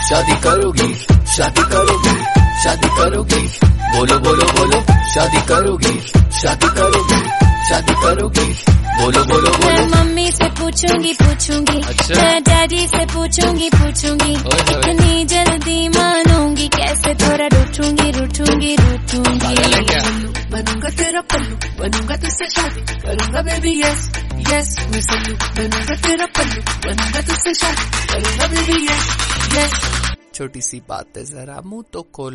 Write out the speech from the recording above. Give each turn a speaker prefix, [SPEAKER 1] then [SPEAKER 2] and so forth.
[SPEAKER 1] शादी करोगी, शादी करोगी, शादी करोगी, बोलो बोलो बोलो, शादी करोगी, शादी करोगी, शादी करोगी, बोलो बोलो बोलो।
[SPEAKER 2] मैं मम्मी से पूछूंगी पूछूंगी, मैं डैडी से पूछूंगी पूछूंगी, इतनी जल्दी मानूंगी कैसे, थोड़ा रूठूंगी रूठूंगी रूठूंगी।
[SPEAKER 3] बनूंगा तेरा पल्लू, बनूंगा तुझसे शादी करूंगा बेबी, यस यस मैं सल्लू। बनूंगा तेरा पल्लू, बनूंगा तुझसे शादी करूंगा बेबी, यस यस।
[SPEAKER 1] छोटी सी बात है, जरा मुंह तो खोलो।